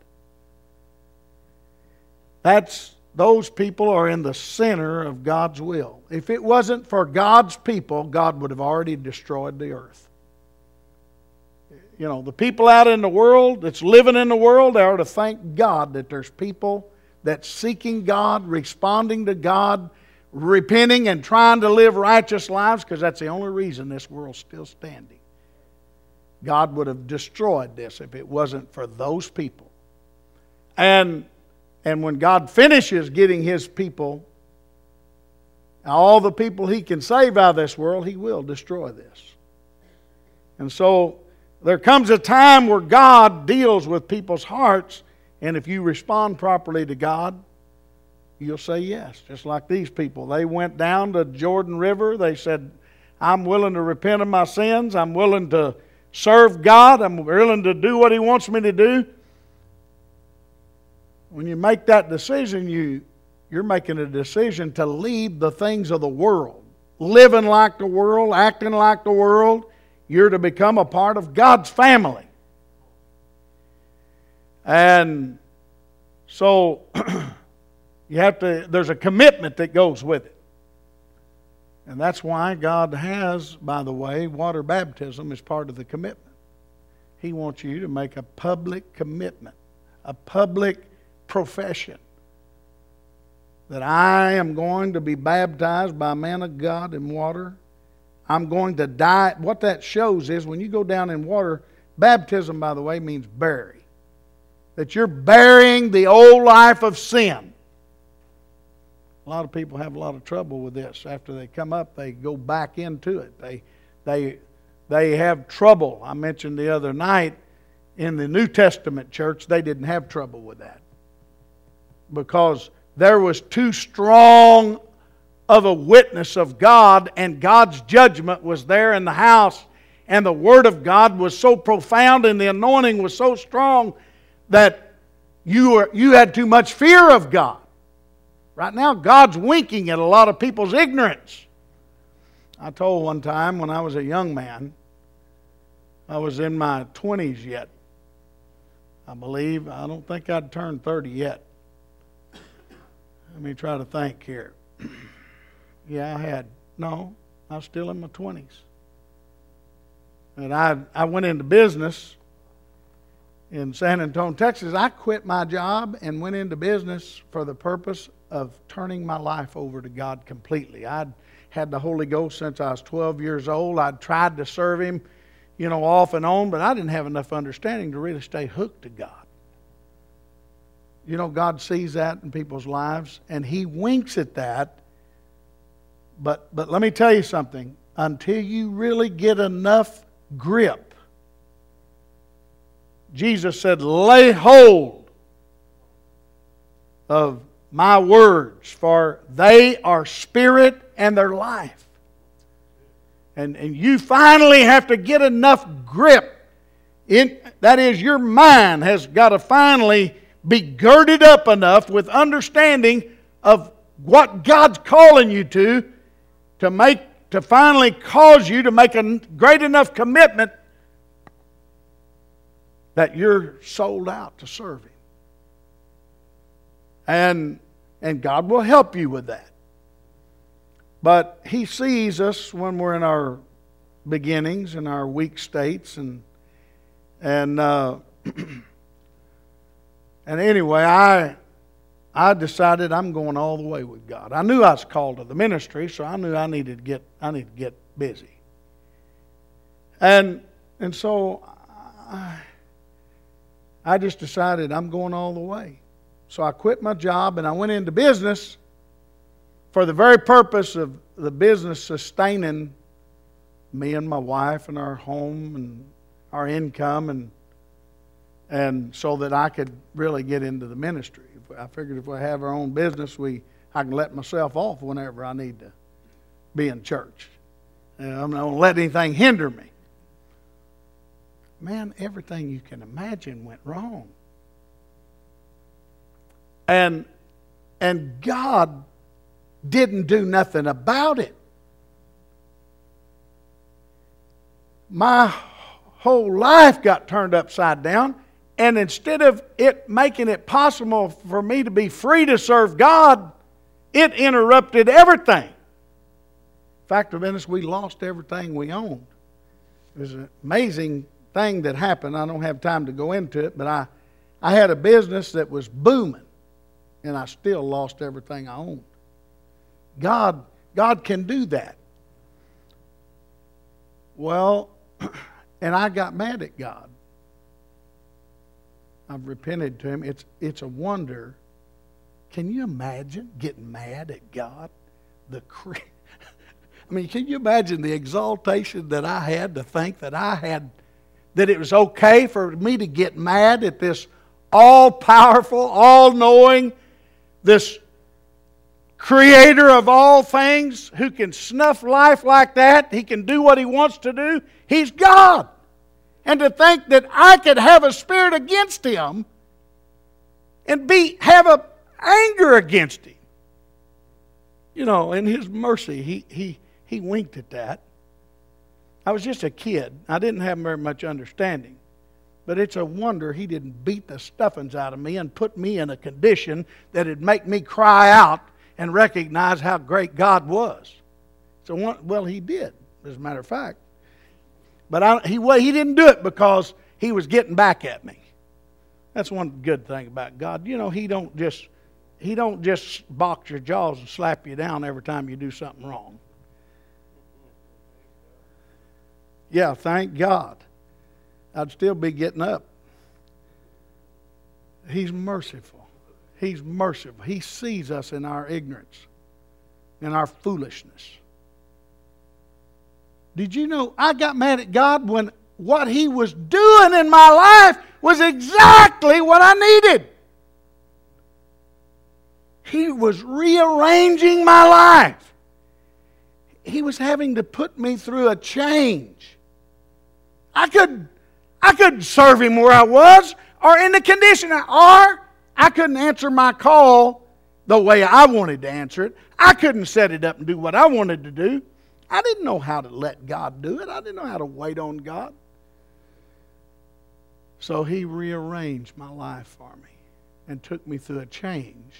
Speaker 3: that's, those people are in the center of God's will. If it wasn't for God's people, God would have already destroyed the earth. You know, the people out in the world that's living in the world, they ought to thank God that there's people that's seeking God, responding to God, repenting and trying to live righteous lives, because that's the only reason this world's still standing. God would have destroyed this if it wasn't for those people. And, and when God finishes getting His people, all the people He can save out of this world, He will destroy this. And so there comes a time where God deals with people's hearts, and if you respond properly to God, you'll say yes. Just like these people. They went down to Jordan River. They said, I'm willing to repent of my sins. I'm willing to serve God. I'm willing to do what He wants me to do. When you make that decision, you, you're making a decision to leave the things of the world. Living like the world, acting like the world. You're to become a part of God's family. And so you have to, there's a commitment that goes with it. And that's why God has, by the way, water baptism is part of the commitment. He wants you to make a public commitment, a public profession that I am going to be baptized by a man of God in water. I'm going to die. What that shows is when you go down in water, baptism, by the way, means bury. That you're burying the old life of sin. A lot of people have a lot of trouble with this. After they come up, they go back into it. They, they, they have trouble. I mentioned the other night in the New Testament church, they didn't have trouble with that. Because there was too strong of a witness of God, and God's judgment was there in the house, and the Word of God was so profound and the anointing was so strong that you were, you had too much fear of God. Right now, God's winking at a lot of people's ignorance. I told one time when I was a young man, I was in my twenties yet, I believe. I don't think I'd turned thirty yet. Let me try to think here. Yeah, I had, no, I was still in my twenties. And I, I went into business in San Antonio, Texas. I quit my job and went into business for the purpose of turning my life over to God completely. I'd had the Holy Ghost since I was twelve years old. I'd tried to serve Him, you know, off and on, but I didn't have enough understanding to really stay hooked to God. You know, God sees that in people's lives, and He winks at that. But, but let me tell you something. Until you really get enough grip, Jesus said, lay hold of my words, for they are spirit and they're life. And, and you finally have to get enough grip. In, that is, your mind has got to finally be girded up enough with understanding of what God's calling you to, to make, to finally cause you to make a great enough commitment that you're sold out to serve Him. And, and God will help you with that. But He sees us when we're in our beginnings, in our weak states. And, and, uh, and anyway, I, I decided I'm going all the way with God. I knew I was called to the ministry, so I knew I needed to get I needed to get busy. And and so I, I just decided I'm going all the way. So I quit my job and I went into business for the very purpose of the business sustaining me and my wife and our home and our income, and and so that I could really get into the ministry. I figured if we have our own business, we I can let myself off whenever I need to be in church. And I'm not going to let anything hinder me. Man, everything you can imagine went wrong. And and God didn't do nothing about it. My whole life got turned upside down. And instead of it making it possible for me to be free to serve God, it interrupted everything. Fact of business, we lost everything we owned. It was an amazing thing that happened. I don't have time to go into it, but I, I had a business that was booming, and I still lost everything I owned. God, God can do that. Well, and I got mad at God. I've repented to Him. It's, it's a wonder. Can you imagine getting mad at God? The cre- I mean, can you imagine the exaltation that I had to think that I had, that it was okay for me to get mad at this all-powerful, all-knowing, this creator of all things who can snuff life like that? He can do what He wants to do. He's God. And to think that I could have a spirit against Him and be have a anger against Him. You know, in His mercy, He He He winked at that. I was just a kid. I didn't have very much understanding. But it's a wonder He didn't beat the stuffings out of me and put me in a condition that would make me cry out and recognize how great God was. So, well, He did, as a matter of fact. But I, he, well, he didn't do it because He was getting back at me. That's one good thing about God. You know, He don't just He don't just box your jaws and slap you down every time you do something wrong. Yeah, thank God. I'd still be getting up. He's merciful. He's merciful. He sees us in our ignorance, in our foolishness. Did you know I got mad at God when what He was doing in my life was exactly what I needed? He was rearranging my life. He was having to put me through a change. I could, I couldn't serve Him where I was or in the condition I, or I couldn't answer my call the way I wanted to answer it. I couldn't set it up and do what I wanted to do. I didn't know how to let God do it. I didn't know how to wait on God. So He rearranged my life for me and took me through a change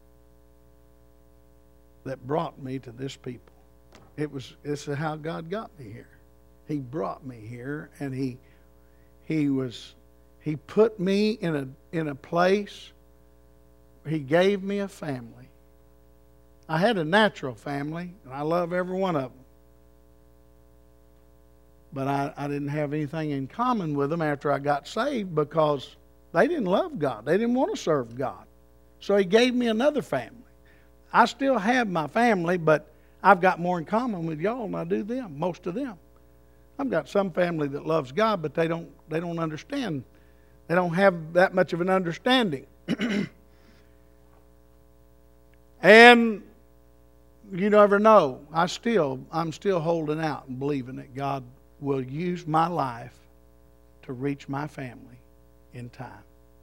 Speaker 3: that brought me to this people. It was this is how God got me here. He brought me here, and He He was He put me in a in a place. He gave me a family. I had a natural family, and I love every one of them. But I, I didn't have anything in common with them after I got saved because they didn't love God. They didn't want to serve God. So He gave me another family. I still have my family, but I've got more in common with y'all than I do them, most of them. I've got some family that loves God, but they don't they don't understand. They don't have that much of an understanding. And you never know. I still I'm still holding out and believing that God will use my life to reach my family in time.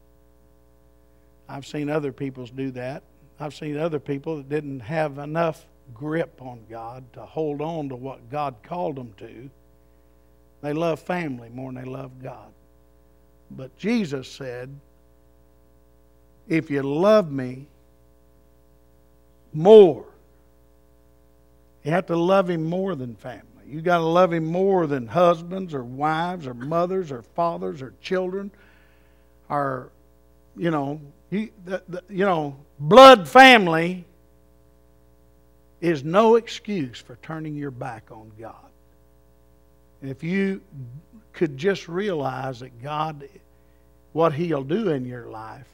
Speaker 3: I've seen other people's do that. I've seen other people that didn't have enough grip on God to hold on to what God called them to. They love family more than they love God. But Jesus said, if you love me more, you have to love Him more than family. You got to love Him more than husbands or wives or mothers or fathers or children or you know, you, the, the, you know, blood family is no excuse for turning your back on God. And if you could just realize that God, what He'll do in your life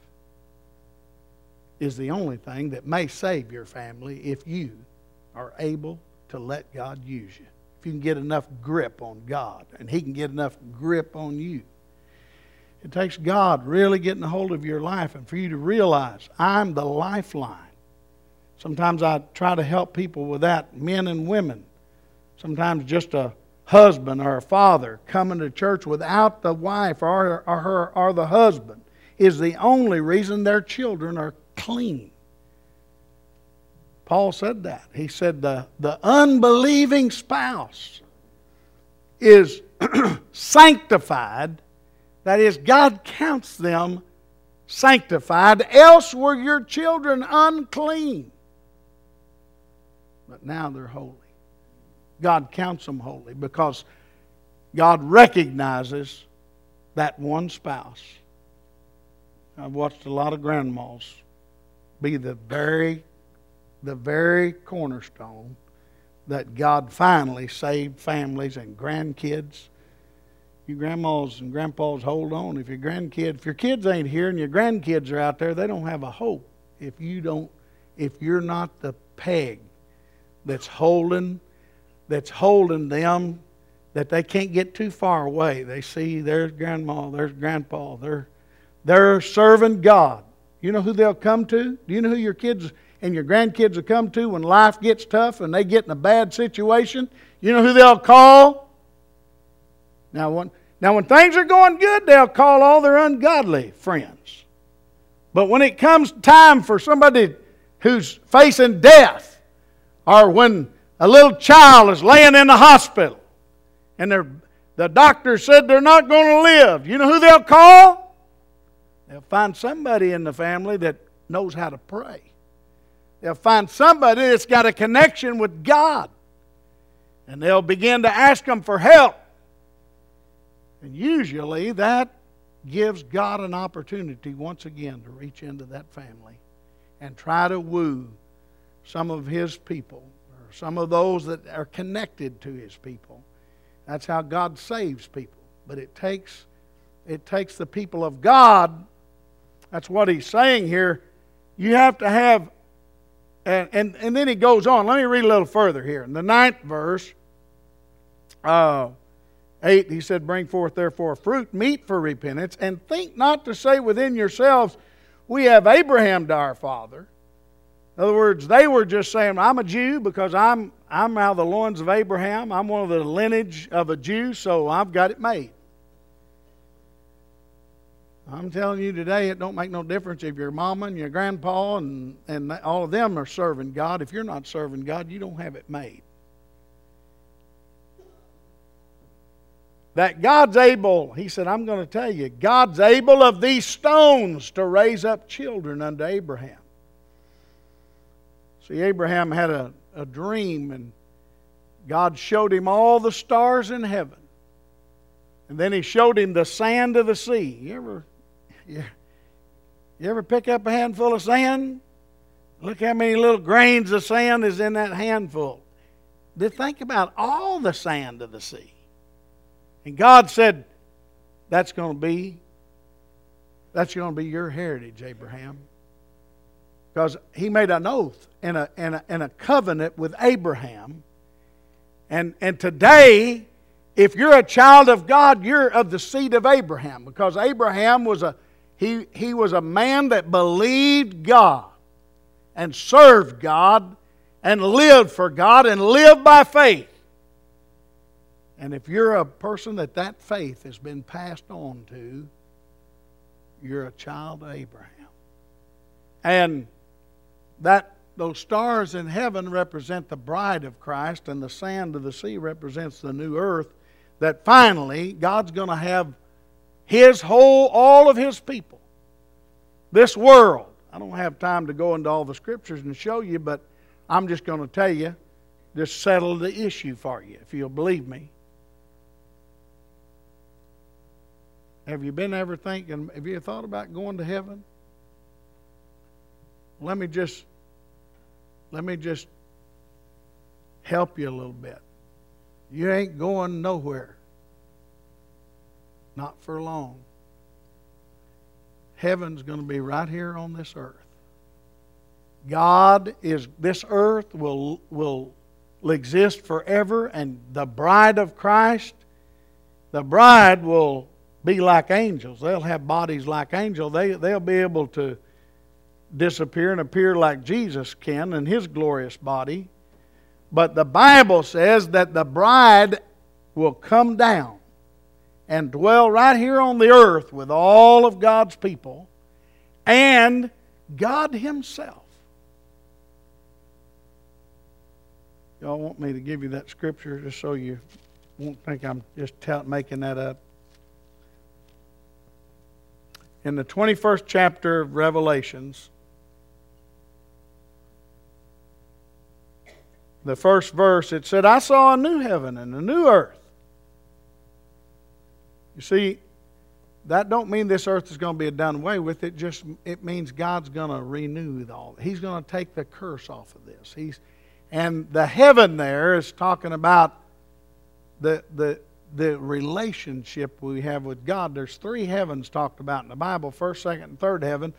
Speaker 3: is the only thing that may save your family if you are able to let God use you. If you can get enough grip on God and He can get enough grip on you. It takes God really getting a hold of your life and for you to realize, I'm the lifeline. Sometimes I try to help people with that, men and women. Sometimes just a husband or a father coming to church without the wife or, or, her, or the husband is the only reason their children are clean. Paul said that. He said the, the unbelieving spouse is sanctified. That is, God counts them sanctified. Else were your children unclean. But now they're holy. God counts them holy because God recognizes that one spouse. I've watched a lot of grandmas be the very, the very cornerstone that God finally saved families and grandkids. You grandmas and grandpas, hold on. If your grandkid, if your kids ain't here and your grandkids are out there, they don't have a hope. If you don't, if you're not the peg that's holding, that's holding them, that they can't get too far away. They see there's grandma, there's grandpa, they're they're serving God. You know who they'll come to? Do you know who your kids and your grandkids will come to when life gets tough and they get in a bad situation? You know who they'll call? Now when, now when things are going good, they'll call all their ungodly friends. But when it comes time for somebody who's facing death, or when a little child is laying in the hospital and the doctor said they're not going to live, you know who they'll call? They'll find somebody in the family that knows how to pray. They'll find somebody that's got a connection with God. And they'll begin to ask them for help. And usually that gives God an opportunity once again to reach into that family and try to woo some of His people or some of those that are connected to His people. That's how God saves people. But it takes, it takes the people of God. That's what He's saying here. You have to have, and, and, and then He goes on. Let me read a little further here. In the ninth verse, uh, eight, He said, bring forth therefore fruit, meet for repentance, and think not to say within yourselves, we have Abraham to our father. In other words, they were just saying, I'm a Jew because I'm, I'm out of the loins of Abraham. I'm one of the lineage of a Jew, so I've got it made. I'm telling you today, it don't make no difference if your mama and your grandpa and, and all of them are serving God. If you're not serving God, you don't have it made. That God's able, He said, I'm going to tell you, God's able of these stones to raise up children unto Abraham. See, Abraham had a, a dream, and God showed him all the stars in heaven. And then He showed him the sand of the sea. You ever... You, you ever pick up a handful of sand? Look how many little grains of sand is in that handful. Then think about all the sand of the sea. And God said, that's going to be, that's going to be your heritage, Abraham. Because He made an oath and a, and a, and a covenant with Abraham. And, and today, if you're a child of God, you're of the seed of Abraham. Because Abraham was a He, he was a man that believed God and served God and lived for God and lived by faith. And if you're a person that that faith has been passed on to, you're a child of Abraham. And that those stars in heaven represent the bride of Christ, and the sand of the sea represents the new earth, that finally God's going to have His whole, all of His people. This world. I don't have time to go into all the scriptures and show you, but I'm just going to tell you, just settle the issue for you, if you'll believe me. Have you been ever thinking, have you thought about going to heaven? Let me just let me just help you a little bit. You ain't going nowhere. Not for long. Heaven's going to be right here on this earth. God is, this earth will, will, will exist forever, and the bride of Christ, the bride will be like angels. They'll have bodies like angels. They, they'll be able to disappear and appear like Jesus can in His glorious body. But the Bible says that the bride will come down and dwell right here on the earth with all of God's people and God Himself. Y'all want me to give you that scripture just so you won't think I'm just tell, making that up? In the twenty-first chapter of Revelations, the first verse, it said, I saw a new heaven and a new earth. You see, that don't mean this earth is going to be done away with. It just it means God's going to renew all. He's going to take the curse off of this. He's and the heaven there is talking about the the the relationship we have with God. There's three heavens talked about in the Bible: first, second, and third heaven.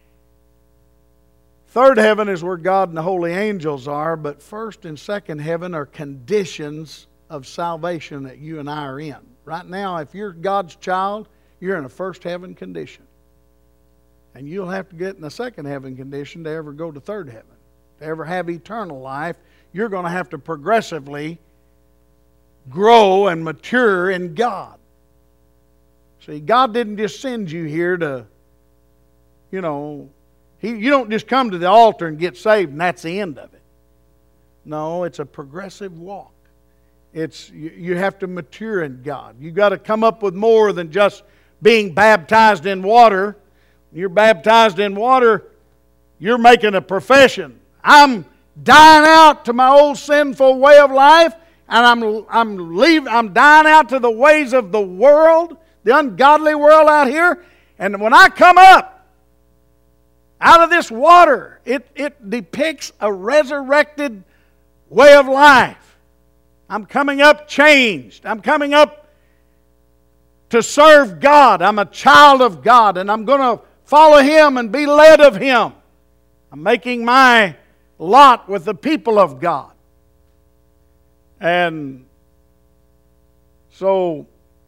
Speaker 3: Third heaven is where God and the holy angels are, but first and second heaven are conditions of salvation that you and I are in. Right now, if you're God's child, you're in a first heaven condition. And you'll have to get in the second heaven condition to ever go to third heaven. To ever have eternal life, you're going to have to progressively grow and mature in God. See, God didn't just send you here to, you know, He, you don't just come to the altar and get saved and that's the end of it. No, it's a progressive walk. It's you, you have to mature in God. You've got to come up with more than just being baptized in water. You're baptized in water, you're making a profession. I'm dying out to my old sinful way of life, and I'm I'm leaving. I'm dying out to the ways of the world, the ungodly world out here. And when I come up out of this water, it, it depicts a resurrected way of life. I'm coming up changed. I'm coming up to serve God. I'm a child of God, and I'm going to follow Him and be led of Him. I'm making my lot with the people of God. And so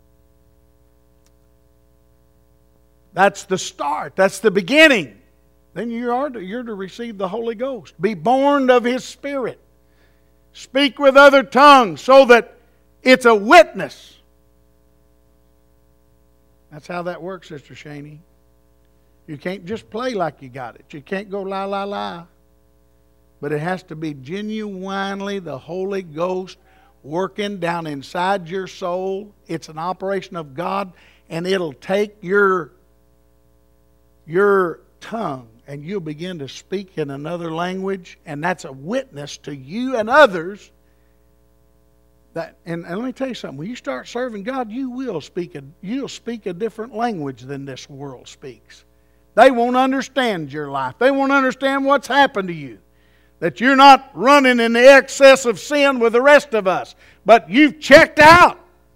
Speaker 3: that's the start. That's the beginning. Then you are to, you're to receive the Holy Ghost. Be born of His Spirit. Speak with other tongues so that it's a witness. That's how that works, Sister Shaney. You can't just play like you got it. You can't go la, la, la. But it has to be genuinely the Holy Ghost working down inside your soul. It's an operation of God, and it'll take your, your tongue and you'll begin to speak in another language, and that's a witness to you and others. That, and, and let me tell you something. When you start serving God, you will speak a, you'll speak a different language than this world speaks. They won't understand your life. They won't understand what's happened to you. That you're not running in the excess of sin with the rest of us, but you've checked out.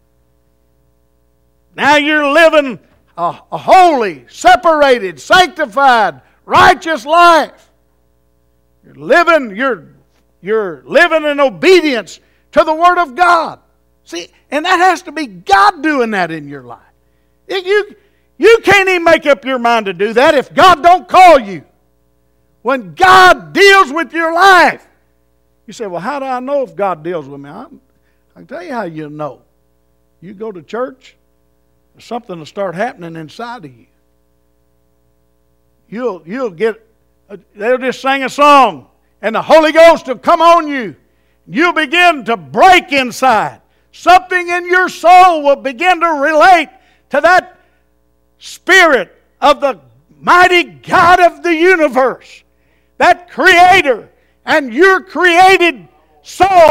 Speaker 3: Now you're living a, a holy, separated, sanctified, righteous life. You're living, you're, you're living in obedience to the Word of God. See, and that has to be God doing that in your life. It, you, you can't even make up your mind to do that if God don't call you. When God deals with your life. You say, well, how do I know if God deals with me? I'm, I can tell you how you know. You go to church, something will start happening inside of you. You'll, you'll get, a, they'll just sing a song, and the Holy Ghost will come on you. You'll begin to break inside. Something in your soul will begin to relate to that Spirit of the mighty God of the universe, that Creator, and your created soul